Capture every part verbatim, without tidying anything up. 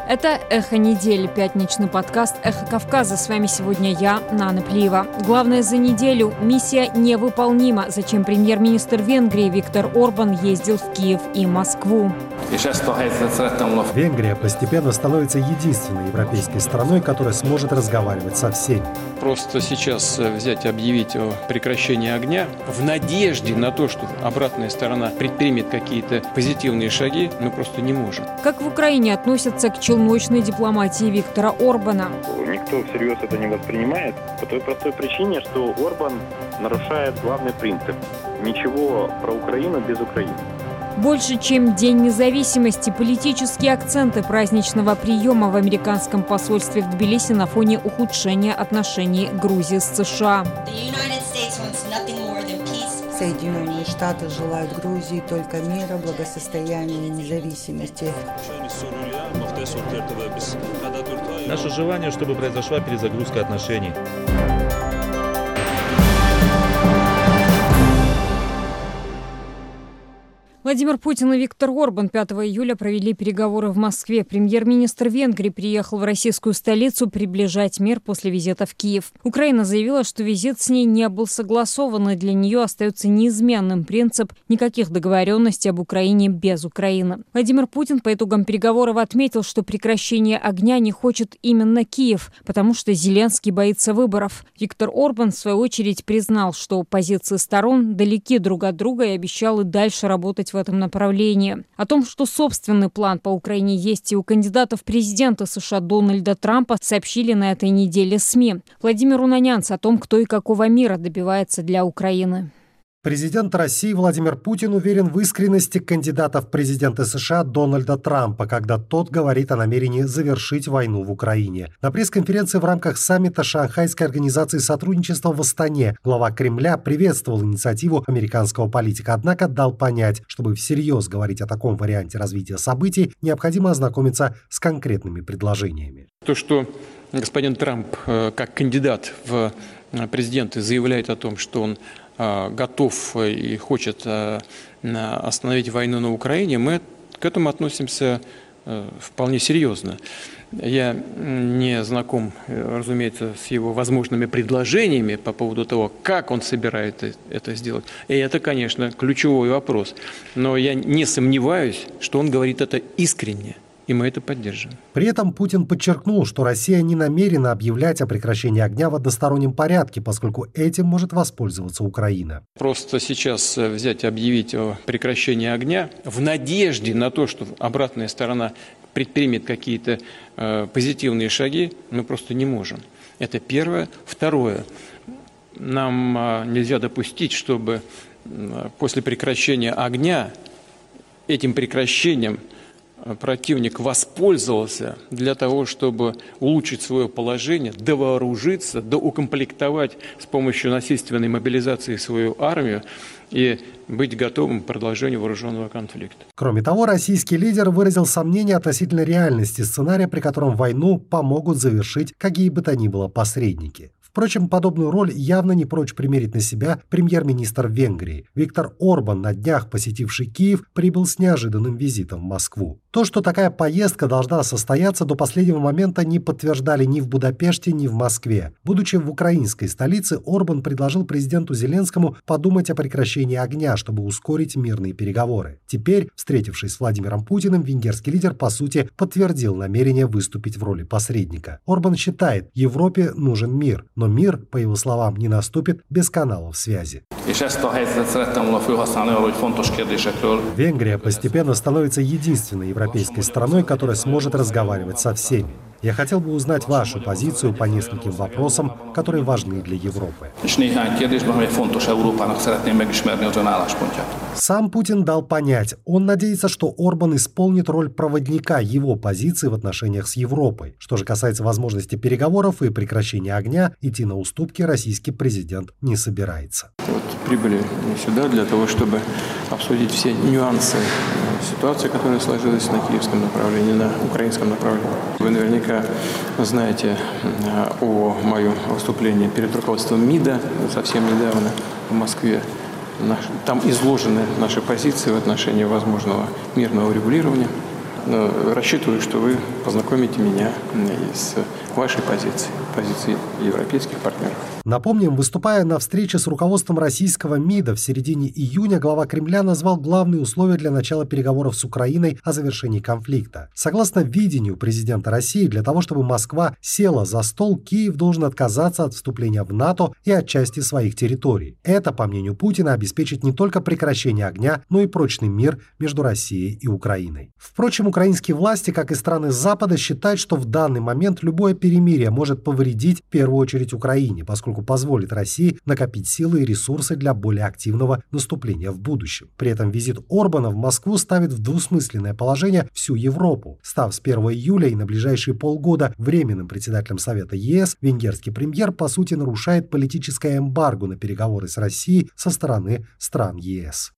Это «Эхо недели», пятничный подкаст «Эхо Кавказа». С вами сегодня я, Нана Плиева. Главное за неделю – миссия невыполнима. Зачем премьер-министр Венгрии Виктор Орбан ездил в Киев и Москву? Венгрия постепенно становится единственной европейской страной, которая сможет разговаривать со всеми. Просто сейчас взять и объявить о прекращении огня в надежде на то, что обратная сторона предпримет какие-то позитивные шаги, мы просто не можем. Как в Украине относятся к челночной дипломатии Виктора Орбана? Никто всерьез это не воспринимает по той простой причине, что Орбан нарушает главный принцип – ничего про Украину без Украины. Больше, чем День независимости, политические акценты праздничного приема в американском посольстве в Тбилиси на фоне ухудшения отношений Грузии с США. Соединенные Штаты желают Грузии только мира, благосостояния и независимости. Наше желание, чтобы произошла перезагрузка отношений. Владимир Путин и Виктор Орбан пятого июля провели переговоры в Москве. Премьер-министр Венгрии приехал в российскую столицу приближать мир после визита в Киев. Украина заявила, что визит с ней не был согласован, и для нее остается неизменным принцип никаких договоренностей об Украине без Украины. Владимир Путин по итогам переговоров отметил, что прекращение огня не хочет именно Киев, потому что Зеленский боится выборов. Виктор Орбан, в свою очередь, признал, что позиции сторон далеки друг от друга и обещал и дальше работать в в этом направлении. О том, что собственный план по Украине есть и у кандидата в президенты США Дональда Трампа, сообщили на этой неделе СМИ. Владимир Унанянц о том, кто и какого мира добивается для Украины. Президент России Владимир Путин уверен в искренности кандидата в президенты США Дональда Трампа, когда тот говорит о намерении завершить войну в Украине. На пресс-конференции в рамках саммита Шанхайской организации сотрудничества в Астане глава Кремля приветствовал инициативу американского политика, однако дал понять, чтобы всерьез говорить о таком варианте развития событий, необходимо ознакомиться с конкретными предложениями. То, что господин Трамп как кандидат в президенты заявляет о том, что он готов и хочет остановить войну на Украине, мы к этому относимся вполне серьезно. Я не знаком, разумеется, с его возможными предложениями по поводу того, как он собирается это сделать. И это, конечно, ключевой вопрос. Но я не сомневаюсь, что он говорит это искренне. И мы это поддерживаем. При этом Путин подчеркнул, что Россия не намерена объявлять о прекращении огня в одностороннем порядке, поскольку этим может воспользоваться Украина. Просто сейчас взять и объявить о прекращении огня в надежде на то, что обратная сторона предпримет какие-то э, позитивные шаги, мы просто не можем. Это первое. Второе. Нам э, нельзя допустить, чтобы э, после прекращения огня этим прекращением противник воспользовался для того, чтобы улучшить свое положение, довооружиться, доукомплектовать с помощью насильственной мобилизации свою армию и быть готовым к продолжению вооруженного конфликта. Кроме того, российский лидер выразил сомнения относительно реальности сценария, при котором войну помогут завершить какие бы то ни было посредники. Впрочем, подобную роль явно не прочь примерить на себя премьер-министр Венгрии. Виктор Орбан, на днях посетивший Киев, прибыл с неожиданным визитом в Москву. То, что такая поездка должна состояться, до последнего момента не подтверждали ни в Будапеште, ни в Москве. Будучи в украинской столице, Орбан предложил президенту Зеленскому подумать о прекращении огня, чтобы ускорить мирные переговоры. Теперь, встретившись с Владимиром Путиным, венгерский лидер, по сути, подтвердил намерение выступить в роли посредника. Орбан считает, Европе нужен мир, но мир, по его словам, не наступит без каналов связи. Венгрия постепенно становится единственной европейской страной, которая сможет разговаривать со всеми. Я хотел бы узнать вашу позицию по нескольким вопросам, которые важны для Европы. Сам Путин дал понять, он надеется, что Орбан исполнит роль проводника его позиции в отношениях с Европой. Что же касается возможности переговоров и прекращения огня, идти на уступки российский президент не собирается. Вот прибыли сюда для того, чтобы обсудить все нюансы ситуации, которая сложилась на киевском направлении, на украинском направлении. Вы наверняка знаете о моем выступлении перед руководством МИДа совсем недавно в Москве. Там изложены наши позиции в отношении возможного мирного урегулирования рассчитываю, что вы познакомите меня с вашей позицией, позицией европейских партнеров. Напомним, выступая на встрече с руководством российского МИДа в середине июня, глава Кремля назвал главные условия для начала переговоров с Украиной о завершении конфликта. Согласно видению президента России, для того, чтобы Москва села за стол, Киев должен отказаться от вступления в НАТО и от части своих территорий. Это, по мнению Путина, обеспечит не только прекращение огня, но и прочный мир между Россией и Украиной. Впрочем, украинские власти, как и страны Запада, считают, что в данный момент любое перемирие может повредить в первую очередь Украине, поскольку позволит России накопить силы и ресурсы для более активного наступления в будущем. При этом визит Орбана в Москву ставит в двусмысленное положение всю Европу. Став с первого июля и на ближайшие полгода временным председателем Совета ЕС, венгерский премьер по сути нарушает политическое эмбарго на переговоры с Россией со стороны стран ЕС.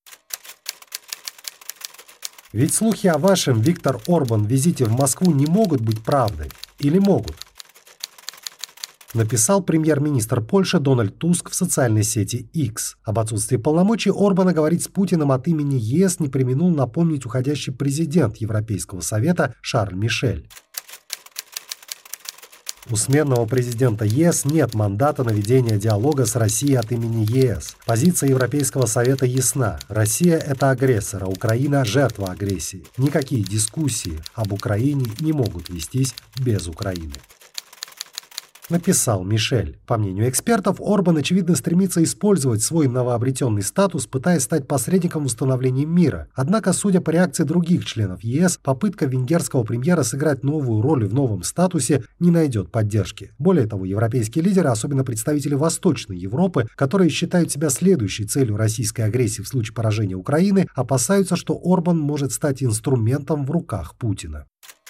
Ведь слухи о вашем, Виктор Орбан, визите в Москву не могут быть правдой. Или могут? Написал премьер-министр Польши Дональд Туск в социальной сети X. Об отсутствии полномочий Орбана говорить с Путиным от имени ЕС не преминул напомнить уходящий президент Европейского совета Шарль Мишель. У сменного президента ЕС нет мандата на ведение диалога с Россией от имени ЕС. Позиция Европейского совета ясна. Россия – это агрессор, а Украина – жертва агрессии. Никакие дискуссии об Украине не могут вестись без Украины. Написал Мишель. По мнению экспертов, Орбан, очевидно, стремится использовать свой новообретенный статус, пытаясь стать посредником в установлении мира. Однако, судя по реакции других членов ЕС, попытка венгерского премьера сыграть новую роль в новом статусе не найдет поддержки. Более того, европейские лидеры, особенно представители Восточной Европы, которые считают себя следующей целью российской агрессии в случае поражения Украины, опасаются, что Орбан может стать инструментом в руках Путина.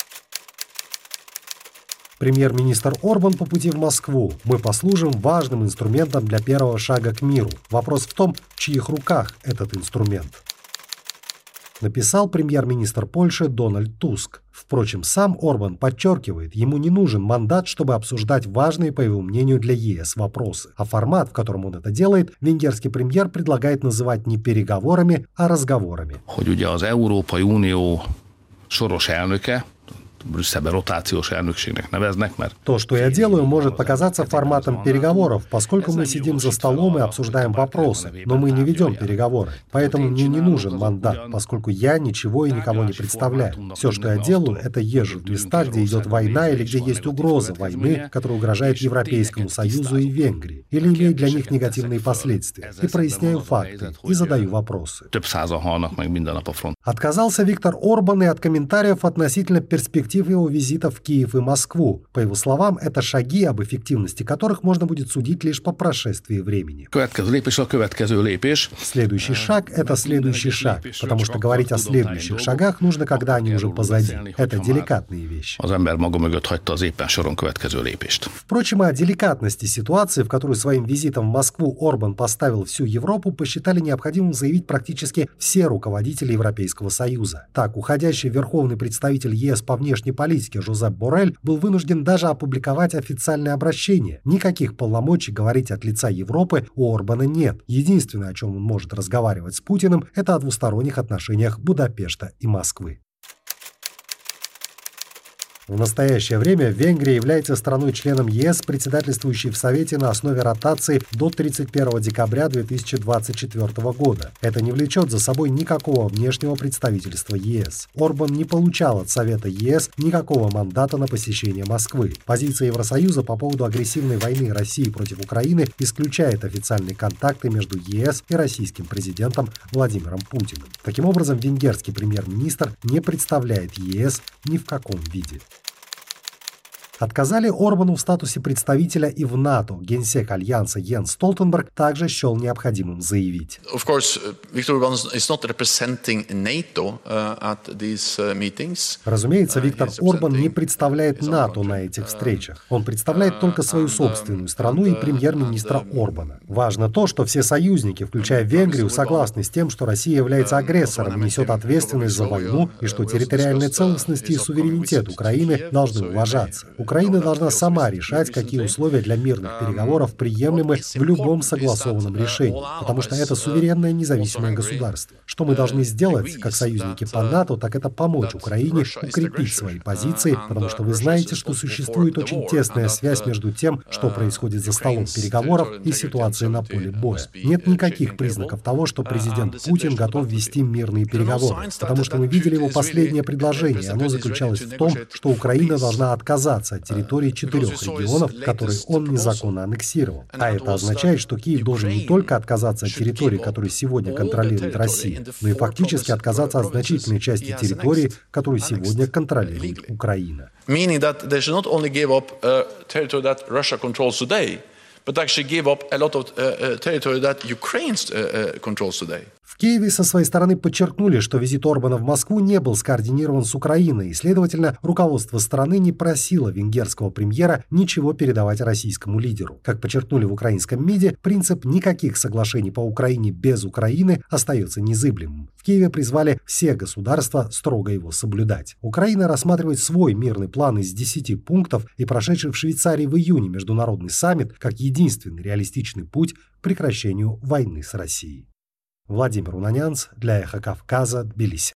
Премьер-министр Орбан по пути в Москву. Мы послужим важным инструментом для первого шага к миру. Вопрос в том, в чьих руках этот инструмент. Написал премьер-министр Польши Дональд Туск. Впрочем, сам Орбан подчеркивает, ему не нужен мандат, чтобы обсуждать важные, по его мнению, для ЕС вопросы. А формат, в котором он это делает, венгерский премьер предлагает называть не переговорами, а разговорами. То, что я делаю, может показаться форматом переговоров, поскольку мы сидим за столом и обсуждаем вопросы, но мы не ведем переговоры. Поэтому мне не нужен мандат, поскольку я ничего и никого не представляю. Все, что я делаю, это езжу в места, где идет война или где есть угроза войны, которая угрожает Европейскому Союзу и Венгрии, или имеет для них негативные последствия, и проясняю факты, и задаю вопросы. Отказался Виктор Орбан и от комментариев относительно перспектив его визита в Киев и Москву. По его словам, это шаги, об эффективности которых можно будет судить лишь по прошествии времени. Следующий шаг – это следующий шаг, потому что говорить о следующих шагах нужно, когда они уже позади. Это деликатные вещи. Впрочем, о деликатности ситуации, в которую своим визитом в Москву Орбан поставил всю Европу, посчитали необходимым заявить практически все руководители Европейского Союза. Так, уходящий верховный представитель ЕС по внешней политики Жозеп Боррель был вынужден даже опубликовать официальное обращение. Никаких полномочий говорить от лица Европы у Орбана нет. Единственное, о чем он может разговаривать с Путиным, это о двусторонних отношениях Будапешта и Москвы. В настоящее время Венгрия является страной-членом ЕС, председательствующей в Совете на основе ротации до тридцать первого декабря две тысячи двадцать четвёртого года. Это не влечет за собой никакого внешнего представительства ЕС. Орбан не получал от Совета ЕС никакого мандата на посещение Москвы. Позиция Евросоюза по поводу агрессивной войны России против Украины исключает официальные контакты между ЕС и российским президентом Владимиром Путиным. Таким образом, венгерский премьер-министр не представляет ЕС ни в каком виде. Отказали Орбану в статусе представителя и в НАТО. Генсек Альянса Йенс Столтенберг также счел необходимым заявить. Разумеется, Виктор Орбан не представляет НАТО на этих встречах. Он представляет только свою собственную страну и премьер-министра Орбана. Важно то, что все союзники, включая Венгрию, согласны с тем, что Россия является агрессором и несет ответственность за войну, и что территориальная целостность и суверенитет Украины должны уважаться. Украина должна сама решать, какие условия для мирных переговоров приемлемы в любом согласованном решении, потому что это суверенное независимое государство. Что мы должны сделать, как союзники по НАТО, так это помочь Украине укрепить свои позиции, потому что вы знаете, что существует очень тесная связь между тем, что происходит за столом переговоров, и ситуацией на поле боя. Нет никаких признаков того, что президент Путин готов вести мирные переговоры, потому что мы видели его последнее предложение, и оно заключалось в том, что Украина должна отказаться от территории четырех регионов, которые он незаконно аннексировал. А это означает, что Киев должен не только отказаться от территории, которые сегодня контролирует Россия, но и фактически отказаться от значительной части территории, которую сегодня контролирует Украина. But actually give up a lot of uh, uh, territory that Ukraine uh, controls today. В Киеве со своей стороны подчеркнули, что визит Орбана в Москву не был скоординирован с Украиной, и, следовательно, руководство страны не просило венгерского премьера ничего передавать российскому лидеру. Как подчеркнули в украинском МИДе, принцип никаких соглашений по Украине без Украины остается незыблемым. В Киеве призвали все государства строго его соблюдать. Украина рассматривает свой мирный план из десяти пунктов, и прошедший в Швейцарии в июне международный саммит как единственный реалистичный путь к прекращению войны с Россией. Владимир Унанянц для Эхо Кавказа, Тбилиси.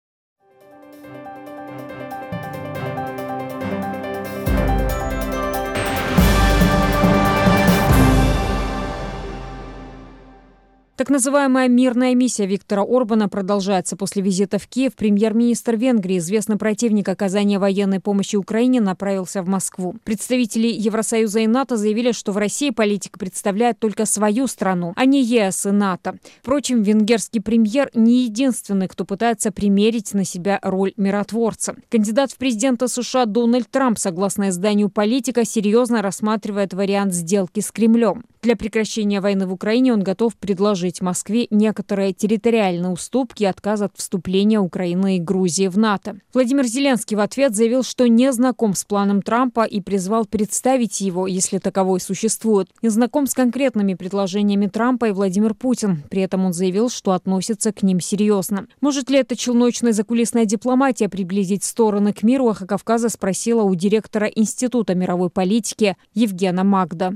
Так называемая мирная миссия Виктора Орбана продолжается. После визита в Киев премьер-министр Венгрии, известный противник оказания военной помощи Украине, направился в Москву. Представители Евросоюза и НАТО заявили, что в России политика представляет только свою страну, а не ЕС и НАТО. Впрочем, венгерский премьер не единственный, кто пытается примерить на себя роль миротворца. Кандидат в президенты США Дональд Трамп, согласно изданию «Политика», серьезно рассматривает вариант сделки с Кремлем. Для прекращения войны в Украине он готов предложить Москве некоторые территориальные уступки и отказ от вступления Украины и Грузии в НАТО. Владимир Зеленский в ответ заявил, что не знаком с планом Трампа и призвал представить его, если таковой существует. Не знаком с конкретными предложениями Трампа и Владимир Путин. При этом он заявил, что относится к ним серьезно. Может ли эта челночная закулисная дипломатия приблизить стороны к миру, Эхо Кавказа спросила у директора Института мировой политики Евгена Магда.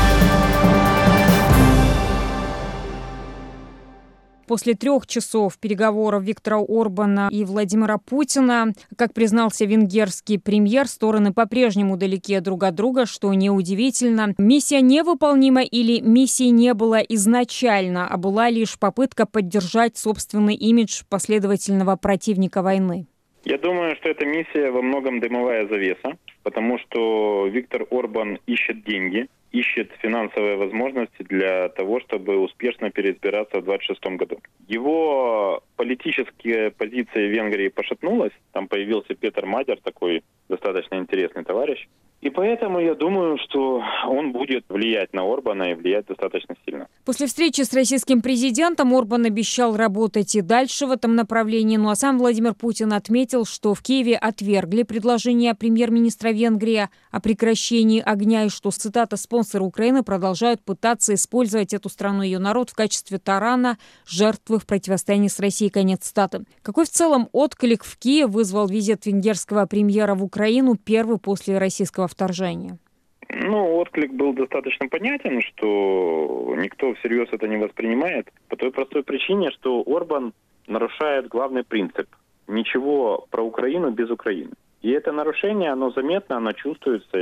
После трех часов переговоров Виктора Орбана и Владимира Путина, как признался венгерский премьер, стороны по-прежнему далеки друг от друга, что неудивительно. Миссия невыполнима или миссии не было изначально, а была лишь попытка поддержать собственный имидж последовательного противника войны? Я думаю, что эта миссия во многом дымовая завеса, потому что Виктор Орбан ищет деньги, ищет финансовые возможности для того, чтобы успешно переизбираться в двадцать шестом году. Его политическая позиция в Венгрии пошатнулась. Там появился Петер Мадер, такой достаточно интересный товарищ. И поэтому я думаю, что он будет влиять на Орбана и влиять достаточно сильно. После встречи с российским президентом Орбан обещал работать и дальше в этом направлении. Ну а сам Владимир Путин отметил, что в Киеве отвергли предложение премьер-министра Венгрии о прекращении огня и что, цитата, спонсоры Украины продолжают пытаться использовать эту страну и ее народ в качестве тарана, жертвы в противостоянии с Россией, конец цитаты. Какой в целом отклик в Киев вызвал визит венгерского премьера в Украину, первый после российского вторжения? Ну, отклик был достаточно понятен, что никто всерьез это не воспринимает, по той простой причине, что Орбан нарушает главный принцип – ничего про Украину без Украины. И это нарушение, оно заметно, оно чувствуется,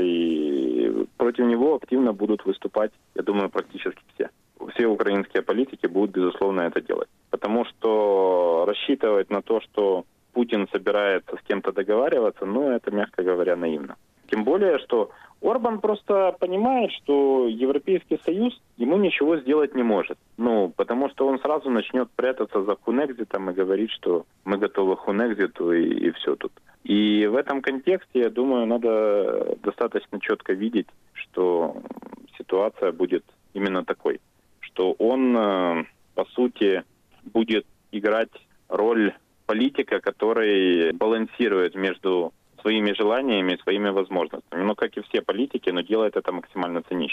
и против него активно будут выступать, я думаю, практически все. Все украинские политики будут, безусловно, это делать. Потому что рассчитывать на то, что Путин собирается с кем-то договариваться, ну, это, мягко говоря, наивно. Тем более, что Орбан просто понимает, что Европейский Союз ему ничего сделать не может. Ну, потому что он сразу начнет прятаться за хунекзитом и говорить, что мы готовы к хунекзиту и, и все тут. И в этом контексте, я думаю, надо достаточно четко видеть, что ситуация будет именно такой. Что он, по сути, будет играть роль политика, который балансирует между своими желаниями и своими возможностями. Ну, как и все политики, но делает это максимально цинично.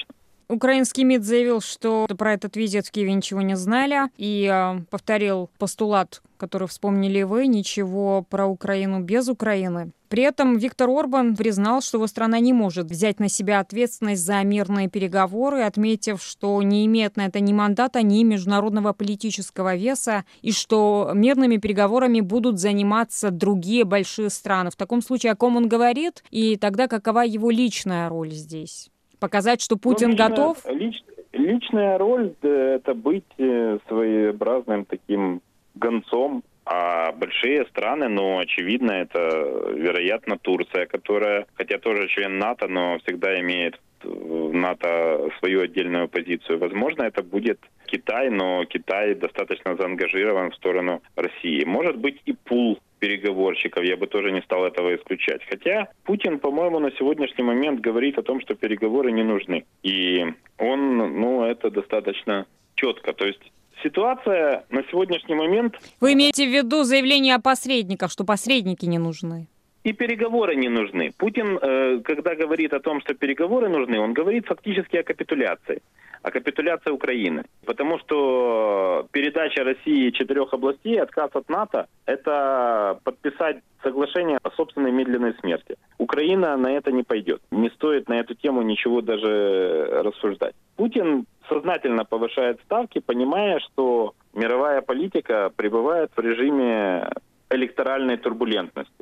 Украинский МИД заявил, что про этот визит в Киеве ничего не знали, и э, повторил постулат, который вспомнили вы: ничего про Украину без Украины. При этом Виктор Орбан признал, что его страна не может взять на себя ответственность за мирные переговоры, отметив, что не имеет на это ни мандата, ни международного политического веса, и что мирными переговорами будут заниматься другие большие страны. В таком случае, о ком он говорит, и тогда какова его личная роль здесь? Показать, что Путин ну, личная, готов? Лич, личная роль – это быть своеобразным таким гонцом. А большие страны, ну, очевидно, это, вероятно, Турция, которая, хотя тоже член НАТО, но всегда имеет в НАТО свою отдельную позицию. Возможно, это будет Китай, но Китай достаточно заангажирован в сторону России. Может быть, и пул переговорщиков, я бы тоже не стал этого исключать. Хотя Путин, по-моему, на сегодняшний момент говорит о том, что переговоры не нужны. И он, ну, это достаточно четко. То есть ситуация на сегодняшний момент... Вы имеете в виду заявление о посредниках, что посредники не нужны? И переговоры не нужны. Путин, э, когда говорит о том, что переговоры нужны, он говорит фактически о капитуляции. О капитуляции Украины. Потому что передача России четырех областей, отказ от НАТО, это подписать соглашение о собственной медленной смерти. Украина на это не пойдет. Не стоит на эту тему ничего даже рассуждать. Путин сознательно повышает ставки, понимая, что мировая политика пребывает в режиме электоральной турбулентности.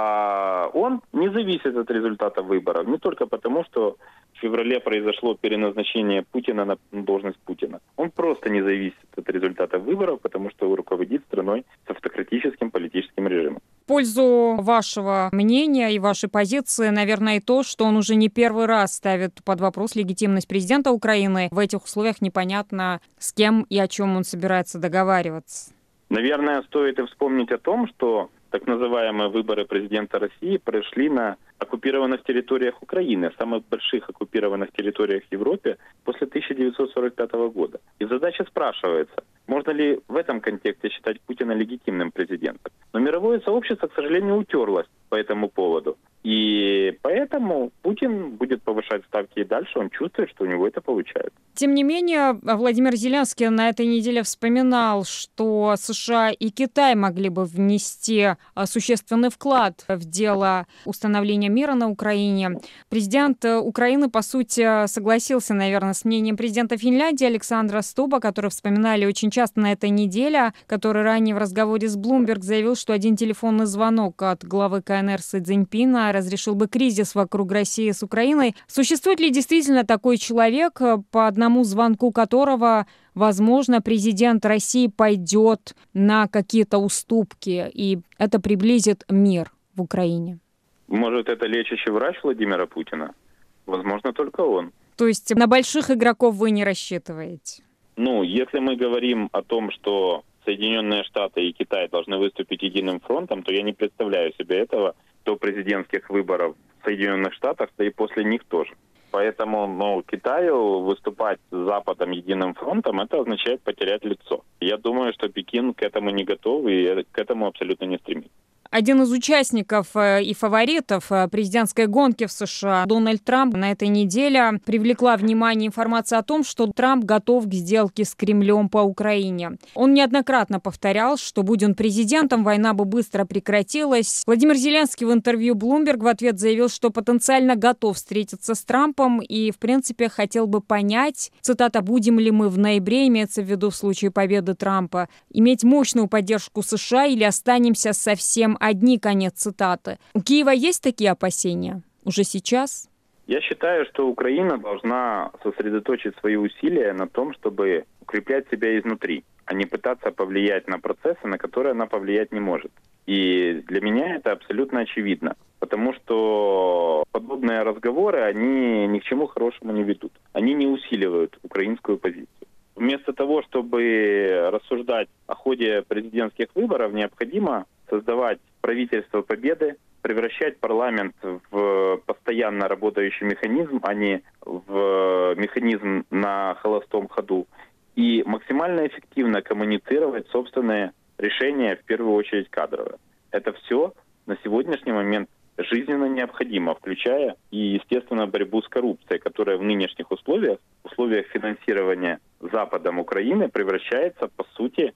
А он не зависит от результата выборов. Не только потому, что в феврале произошло переназначение Путина на должность Путина. Он просто не зависит от результата выборов, потому что руководит страной с автократическим политическим режимом. В пользу вашего мнения и вашей позиции, наверное, и то, что он уже не первый раз ставит под вопрос легитимность президента Украины. В этих условиях непонятно, с кем и о чем он собирается договариваться. Наверное, стоит и вспомнить о том, что так называемые выборы президента России прошли на оккупированных территориях Украины, самых больших оккупированных территориях в Европе после тысяча девятьсот сорок пятого года. И задача спрашивается, можно ли в этом контексте считать Путина легитимным президентом. Но мировое сообщество, к сожалению, утерлось по этому поводу. И поэтому Путин будет повышать ставки и дальше. Он чувствует, что у него это получается. Тем не менее, Владимир Зеленский на этой неделе вспоминал, что США и Китай могли бы внести существенный вклад в дело установления мира на Украине. Президент Украины, по сути, согласился, наверное, с мнением президента Финляндии Александра Стуба, который вспоминали очень часто на этой неделе, который ранее в разговоре с Bloomberg заявил, что один телефонный звонок от главы КНР Си Цзиньпина разрешил бы кризис вокруг России с Украиной. Существует ли действительно такой человек, по одному звонку которого, возможно, президент России пойдет на какие-то уступки, и это приблизит мир в Украине? Может, это лечащий врач Владимира Путина? Возможно, только он. То есть на больших игроков вы не рассчитываете? Ну, если мы говорим о том, что Соединенные Штаты и Китай должны выступить единым фронтом, то я не представляю себе этого до президентских выборов в Соединенных Штатах, да и после них тоже. Поэтому, ну, Китаю выступать с Западом единым фронтом, это означает потерять лицо. Я думаю, что Пекин к этому не готов и к этому абсолютно не стремится. Один из участников и фаворитов президентской гонки в США, Дональд Трамп, на этой неделе привлекла внимание информация о том, что Трамп готов к сделке с Кремлем по Украине. Он неоднократно повторял, что будь он президентом, война бы быстро прекратилась. Владимир Зеленский в интервью Bloomberg в ответ заявил, что потенциально готов встретиться с Трампом и, в принципе, хотел бы понять, цитата, «будем ли мы в ноябре», имеется в виду в случае победы Трампа, иметь мощную поддержку США или останемся совсем одни, конец цитаты. У Киева есть такие опасения уже сейчас? Я считаю, что Украина должна сосредоточить свои усилия на том, чтобы укреплять себя изнутри, а не пытаться повлиять на процессы, на которые она повлиять не может. И для меня это абсолютно очевидно, потому что подобные разговоры, они ни к чему хорошему не ведут. Они не усиливают украинскую позицию. Вместо того, чтобы рассуждать о ходе президентских выборов, необходимо создавать правительство победы, превращать парламент в постоянно работающий механизм, а не в механизм на холостом ходу, и максимально эффективно коммуницировать собственные решения, в первую очередь кадровые. Это все на сегодняшний момент жизненно необходимо, включая и, естественно, борьбу с коррупцией, которая в нынешних условиях в условиях финансирования Западом Украины превращается, по сути,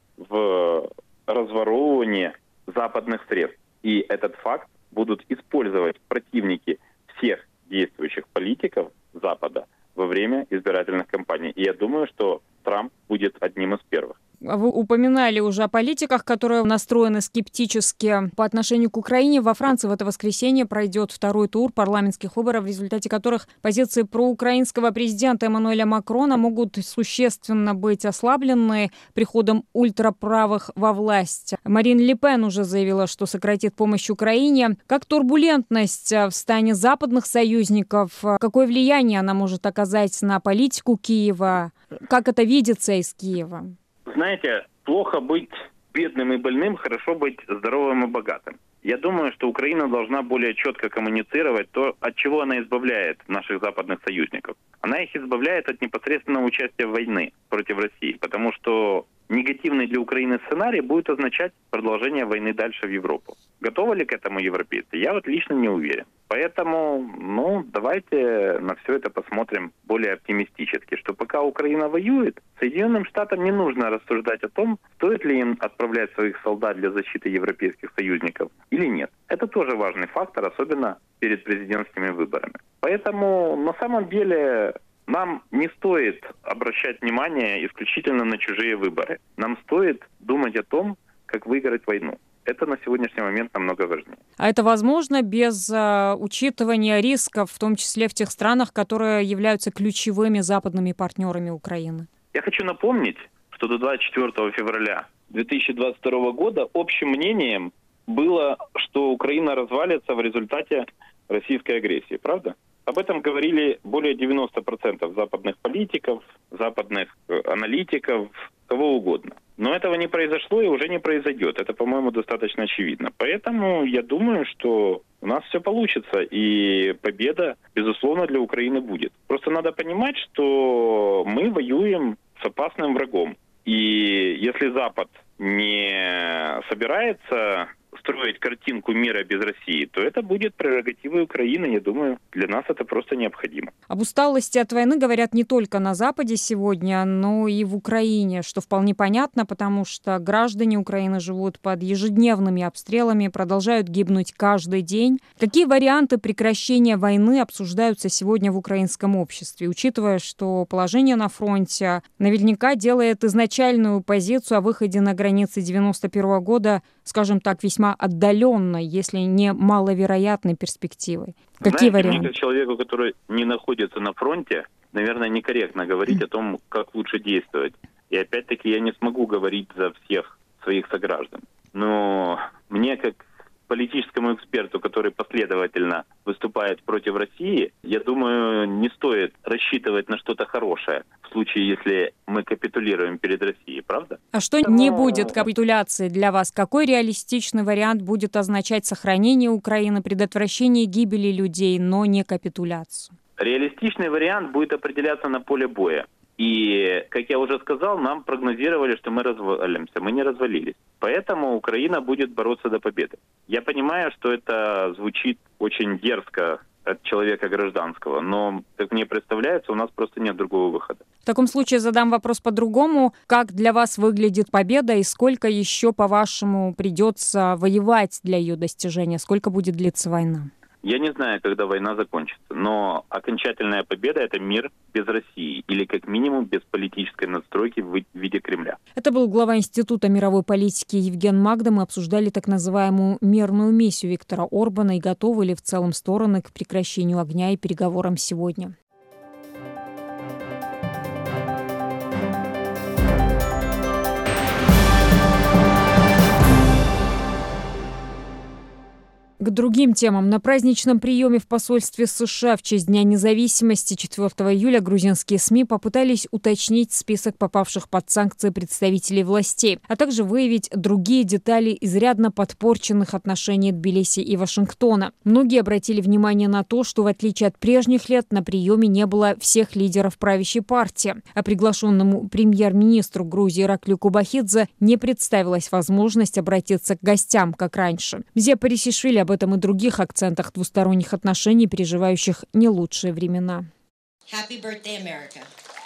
в разворовывание западных средств. И этот факт будут использовать противники всех действующих политиков Запада во время избирательных кампаний. И я думаю, что Трамп будет одним из первых. Вы упоминали уже о политиках, которые настроены скептически по отношению к Украине. Во Франции в это воскресенье пройдет второй тур парламентских выборов, в результате которых позиции проукраинского президента Эммануэля Макрона могут существенно быть ослаблены приходом ультраправых во власть. Марин Ле Пен уже заявила, что сократит помощь Украине. Как турбулентность в стане западных союзников, какое влияние она может оказать на политику Киева? Как это видится из Киева? Знаете, плохо быть бедным и больным, хорошо быть здоровым и богатым. Я думаю, что Украина должна более четко коммуницировать то, от чего она избавляет наших западных союзников. Она их избавляет от непосредственного участия в войне против России, потому что негативный для Украины сценарий будет означать продолжение войны дальше в Европу. Готовы ли к этому европейцы? Я вот лично не уверен. Поэтому, ну, давайте на все это посмотрим более оптимистически, что пока Украина воюет, Соединенным Штатам не нужно рассуждать о том, стоит ли им отправлять своих солдат для защиты европейских союзников или нет. Это тоже важный фактор, особенно перед президентскими выборами. Поэтому, на самом деле, нам не стоит обращать внимание исключительно на чужие выборы. Нам стоит думать о том, как выиграть войну. Это на сегодняшний момент намного важнее. А это возможно без э, учитывания рисков, в том числе в тех странах, которые являются ключевыми западными партнерами Украины? Я хочу напомнить, что до двадцать четвёртого февраля две тысячи двадцать второго года общим мнением было, что Украина развалится в результате российской агрессии. Правда? Об этом говорили более девяноста процентов западных политиков, западных аналитиков, кого угодно. Но этого не произошло и уже не произойдет. Это, по-моему, достаточно очевидно. Поэтому я думаю, что у нас все получится, и победа, безусловно, для Украины будет. Просто надо понимать, что мы воюем с опасным врагом. И если Запад не собирается строить картинку мира без России, то это будет прерогативой Украины. Я думаю, для нас это просто необходимо. Об усталости от войны говорят не только на Западе сегодня, но и в Украине, что вполне понятно, потому что граждане Украины живут под ежедневными обстрелами, продолжают гибнуть каждый день. Какие варианты прекращения войны обсуждаются сегодня в украинском обществе, учитывая, что положение на фронте наверняка делает изначальную позицию о выходе на границы девяносто первого года, скажем так, весьма отдаленной, если не маловероятной перспективой. Какие Знаете, варианты? Мне, как человеку, который не находится на фронте, наверное, некорректно говорить о том, как лучше действовать. И опять-таки я не смогу говорить за всех своих сограждан. Но мне, как политическому эксперту, который последовательно выступает против России, я думаю, не стоит рассчитывать на что-то хорошее в случае, если мы капитулируем перед Россией, правда? А что Но... не будет капитуляции для вас? Какой реалистичный вариант будет означать сохранение Украины, предотвращение гибели людей, но не капитуляцию? Реалистичный вариант будет определяться на поле боя. И, как я уже сказал, нам прогнозировали, что мы развалимся. Мы не развалились. Поэтому Украина будет бороться до победы. Я понимаю, что это звучит очень дерзко от человека гражданского, но, как мне представляется, у нас просто нет другого выхода. В таком случае задам вопрос по-другому. Как для вас выглядит победа и сколько еще, по-вашему, придется воевать для ее достижения? Сколько будет длиться война? Я не знаю, когда война закончится, но окончательная победа – это мир без России или, как минимум, без политической надстройки в виде Кремля. Это был глава Института мировой политики Евген Магда. Мы обсуждали так называемую мирную миссию Виктора Орбана и готовы ли в целом стороны к прекращению огня и переговорам сегодня. К другим темам. На праздничном приеме в посольстве США в честь Дня независимости четвёртого июля грузинские СМИ попытались уточнить список попавших под санкции представителей властей, а также выявить другие детали изрядно подпорченных отношений Тбилиси и Вашингтона. Многие обратили внимание на то, что в отличие от прежних лет на приеме не было всех лидеров правящей партии, а приглашенному премьер-министру Грузии Ираклию Кобахидзе не представилась возможность обратиться к гостям, как раньше. Мзия Парисишвили об этом и других акцентах двусторонних отношений, переживающих не лучшие времена. Happy birthday, America.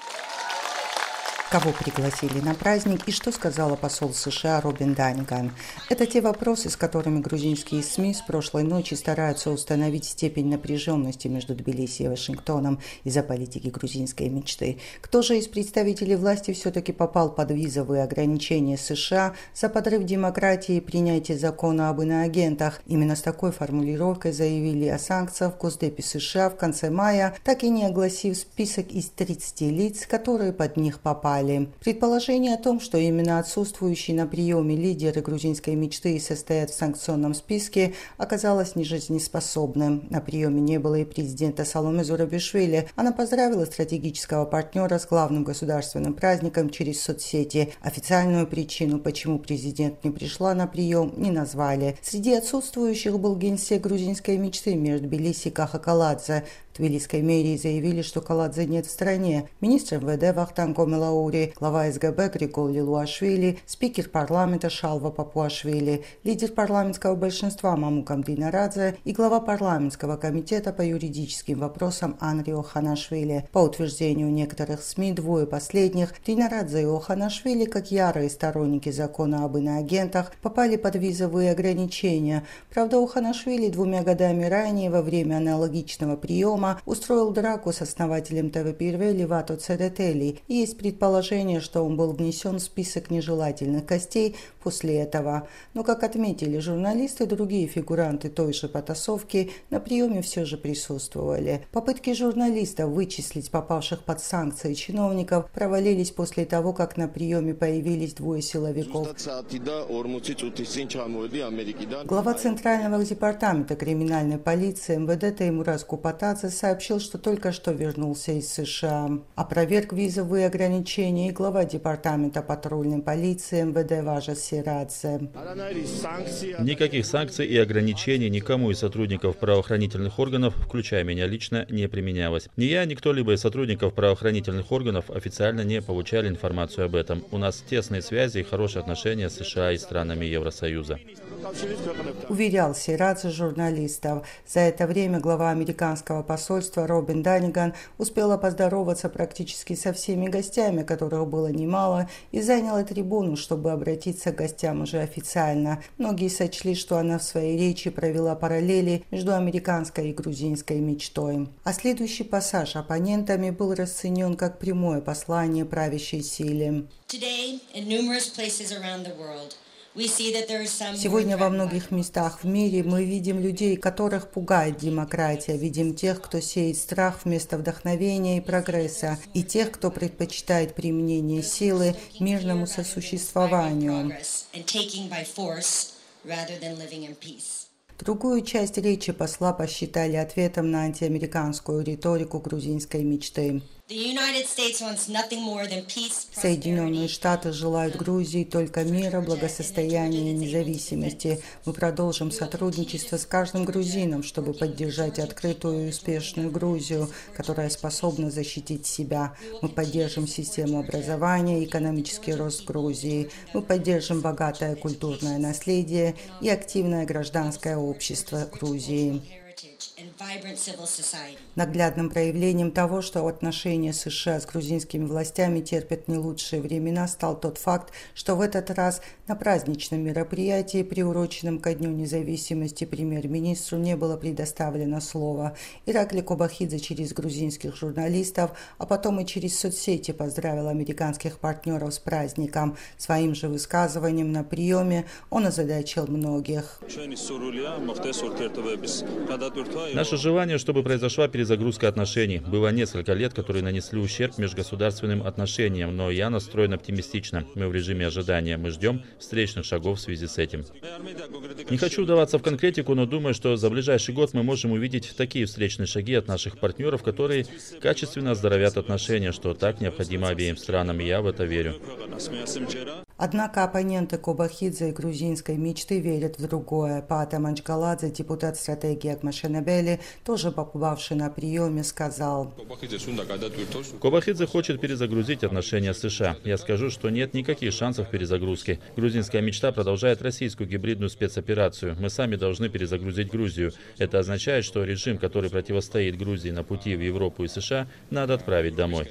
Кого пригласили на праздник и что сказала посол США Робин Даниган? Это те вопросы, с которыми грузинские СМИ с прошлой ночи стараются установить степень напряженности между Тбилиси и Вашингтоном из-за политики грузинской мечты. Кто же из представителей власти все-таки попал под визовые ограничения США за подрыв демократии и принятие закона об иноагентах? Именно с такой формулировкой заявили о санкциях в Госдепе США в конце мая, так и не огласив список из тридцати лиц, которые под них попали. Предположение о том, что именно отсутствующие на приеме лидеры грузинской мечты состоят в санкционном списке, оказалось нежизнеспособным. На приеме не было и президента Саломе Зурабишвили. Она поздравила стратегического партнера с главным государственным праздником через соцсети. Официальную причину, почему президент не пришла на прием, не назвали. Среди отсутствующих был генсек грузинской мечты мир Тбилиси Каха Каладзе. В Тбилисской мэрии заявили, что Каладзе нет в стране. Министр эм вэ дэ Вахтанг Комелаури, глава эс гэ бэ Григол Лилуашвили, спикер парламента Шалва Папуашвили, лидер парламентского большинства Маму Камдинарадзе и глава парламентского комитета по юридическим вопросам Анри Оханашвили. По утверждению некоторых СМИ, двое последних, Динарадзе и Оханашвили, как ярые сторонники закона об иноагентах, попали под визовые ограничения. Правда, Оханашвили двумя годами ранее во время аналогичного приема устроил драку с основателем тэ вэ пэ эр вэ Ливато Церетели, и есть предположение, что он был внесен в список нежелательных гостей после этого. Но, как отметили журналисты, другие фигуранты той же потасовки на приеме все же присутствовали. Попытки журналистов вычислить попавших под санкции чиновников провалились после того, как на приеме появились двое силовиков. Глава Центрального департамента криминальной полиции эм вэ дэ Теймураз Купатадзе сообщил, что только что вернулся из США. Опроверг визовые ограничения и глава департамента патрульной полиции эм вэ дэ Важа Сирадзе. Никаких санкций и ограничений никому из сотрудников правоохранительных органов, включая меня лично, не применялось. Ни я, ни кто-либо из сотрудников правоохранительных органов официально не получали информацию об этом. У нас тесные связи и хорошие отношения с США и странами Евросоюза. Уверял Сирадзе журналистов. За это время глава американского посольства Робин Даниган успела поздороваться практически со всеми гостями, которых было немало, и заняла трибуну, чтобы обратиться к гостям уже официально. Многие сочли, что она в своей речи провела параллели между американской и грузинской мечтой. А следующий пассаж оппонентами был расценен как прямое послание правящей силе. Сегодня во многих местах в мире мы видим людей, которых пугает демократия, видим тех, кто сеет страх вместо вдохновения и прогресса, и тех, кто предпочитает применение силы мирному сосуществованию. Другую часть речи посла посчитали ответом на антиамериканскую риторику грузинской мечты. Соединенные Штаты желают Грузии только мира, благосостояния и независимости. Мы продолжим сотрудничество с каждым грузином, чтобы поддержать открытую и успешную Грузию, которая способна защитить себя. Мы поддержим систему образования и экономический рост Грузии. Мы поддержим богатое культурное наследие и активное гражданское общество Грузии. Наглядным проявлением того, что отношения США с грузинскими властями терпят не лучшие времена, стал тот факт, что в этот раз на праздничном мероприятии, приуроченном ко Дню независимости, премьер-министру не было предоставлено слово. Иракли Кобахидзе через грузинских журналистов, а потом и через соцсети поздравил американских партнеров с праздником. Своим же высказыванием на приеме он озадачил многих. Наше желание, чтобы произошла перезагрузка отношений. Было несколько лет, которые нанесли ущерб межгосударственным отношениям, но я настроен оптимистично. Мы в режиме ожидания. Мы ждем встречных шагов в связи с этим. Не хочу вдаваться в конкретику, но думаю, что за ближайший год мы можем увидеть такие встречные шаги от наших партнеров, которые качественно оздоровят отношения, что так необходимо обеим странам, и я в это верю. Однако оппоненты Кобахидзе и грузинской мечты верят в другое. Пата Манчгаладзе, депутат стратегии Акмашенебели, тоже побывавший на приеме, сказал: Кобахидзе хочет перезагрузить отношения с США. Я скажу, что нет никаких шансов перезагрузки. Грузинская мечта продолжает российскую гибридную спецоперацию. Мы сами должны перезагрузить Грузию. Это означает, что режим, который противостоит Грузии на пути в Европу и США, надо отправить домой.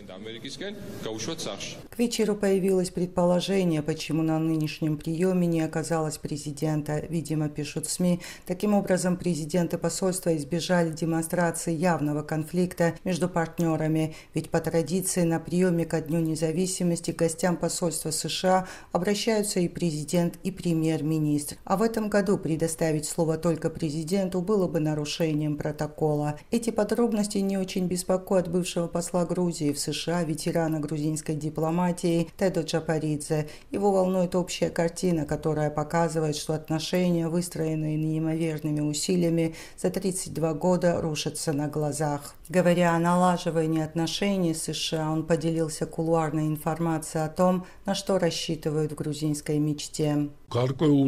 К вечеру появилось предположение, почему на нынешнем приеме не оказалось президента. Видимо, пишут в СМИ, таким образом президенты посольства избежали демонстрации явного конфликта между партнерами. Ведь по традиции на приеме ко Дню независимости к гостям посольства США обращаются и президент, и премьер-министр. А в этом году предоставить слово только президенту было бы нарушением протокола. Эти подробности не очень беспокоят бывшего посла Грузии в США, ветерана грузинской дипломатии Тедо Джапаридзе. Его волнует общая картина, которая показывает, что отношения, выстроенные неимоверными усилиями, за тридцать два года рушатся на глазах. Говоря о налаживании отношений с США, он поделился кулуарной информацией о том, на что рассчитывают в грузинской мечте. Во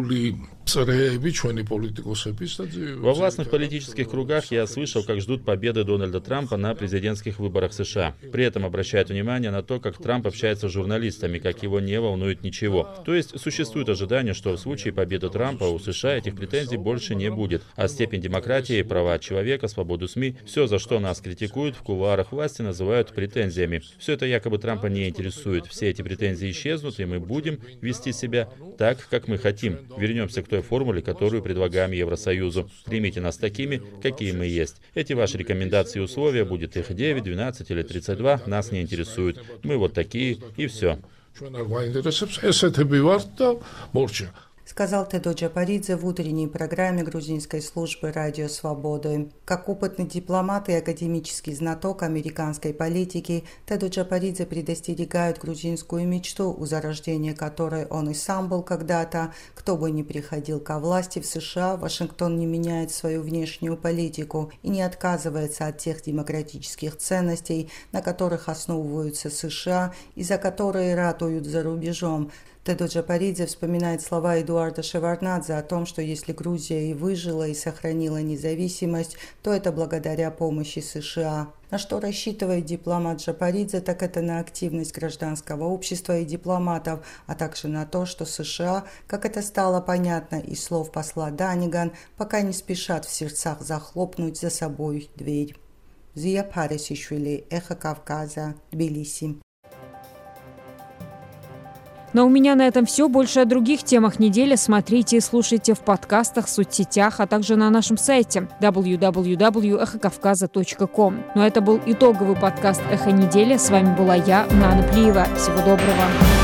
властных политических кругах я слышал, как ждут победы Дональда Трампа на президентских выборах США. При этом обращают внимание на то, как Трамп общается с журналистами, как его не волнует ничего. То есть существует ожидание, что в случае победы Трампа у США этих претензий больше не будет. А степень демократии, права человека, свободу СМИ, все, за что нас критикуют, в кулуарах власти называют претензиями. Все это якобы Трампа не интересует. Все эти претензии исчезнут, и мы будем вести себя так, как мы хотим. Вернемся к той формуле, которую предлагаем Евросоюзу. Примите нас такими, какие мы есть. Эти ваши рекомендации и условия, будет их девять, двенадцать или тридцать два, нас не интересуют. Мы вот такие, и все. Сказал Тедо Джапаридзе в утренней программе грузинской службы «Радио Свободы». Как опытный дипломат и академический знаток американской политики, Тедо Джапаридзе предостерегает грузинскую мечту, у зарождения которой он и сам был когда-то. Кто бы ни приходил ко власти в США, Вашингтон не меняет свою внешнюю политику и не отказывается от тех демократических ценностей, на которых основываются США и за которые ратуют за рубежом. Тедо Джапаридзе вспоминает слова Эдуарда Шеварднадзе о том, что если Грузия и выжила, и сохранила независимость, то это благодаря помощи США. На что рассчитывает дипломат Джапаридзе, так это на активность гражданского общества и дипломатов, а также на то, что США, как это стало понятно из слов посла Даниган, пока не спешат в сердцах захлопнуть за собой дверь. Зия Парисишвили, Эхо Кавказа, Тбилиси. Но у меня на этом все. Больше о других темах недели смотрите и слушайте в подкастах, соцсетях, а также на нашем сайте дабл ю дабл ю дабл ю точка эхо кавказа точка ком. Ну а это был итоговый подкаст «Эхо недели». С вами была я, Нана Плиева. Всего доброго.